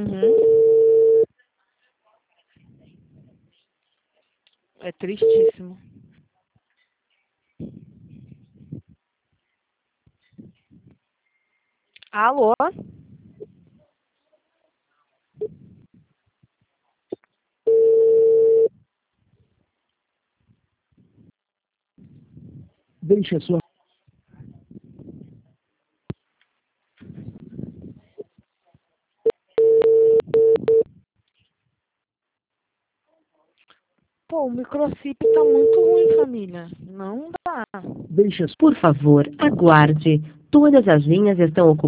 Uhum. É tristíssimo. Alô? Deixe a sua Pô, o microchip tá muito ruim, família. Não dá. deixe a Por favor, aguarde. Todas as linhas estão ocupadas.